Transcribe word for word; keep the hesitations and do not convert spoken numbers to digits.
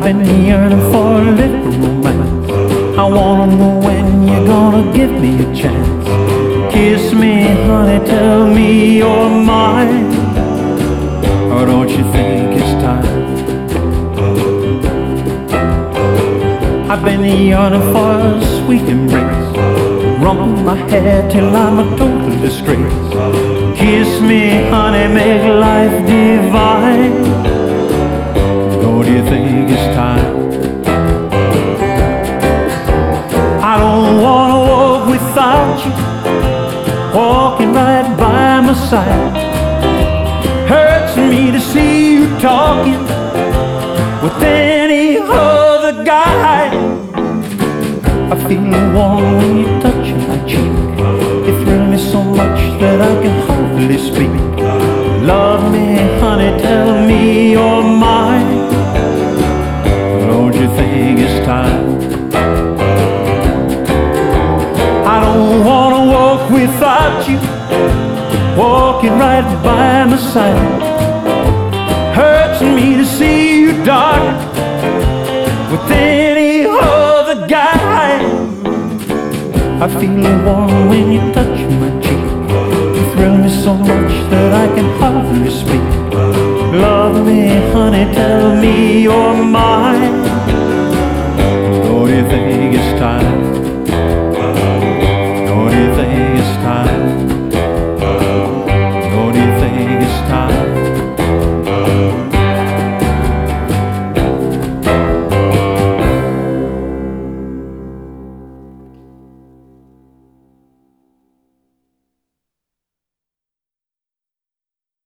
been yearning for a little romance. I wanna know when you're gonna give me a chance. Kiss me, honey, tell me you're mine. Or don't you think it's time? I've been yearning for a sweet embrace. Rumple my hair till I'm a total disgrace. Kiss me, honey, make life divine. Don't you think it's time? I don't wanna walk without you, walking right by my side. Hurts me to see you talking with any other guy. I feel warm when you touch my cheek. You thrill me so much that I can hardly speak. Love me, honey, tell me you're mine. Don't you think it's time? I don't wanna walk without you, walking right by my side. Hurts me to see you, darling, with any other guy. I feel warm when you touch my cheek. You thrill me so much that I can hardly speak. Love me, honey, tell me you're mine. Don't you think it's time?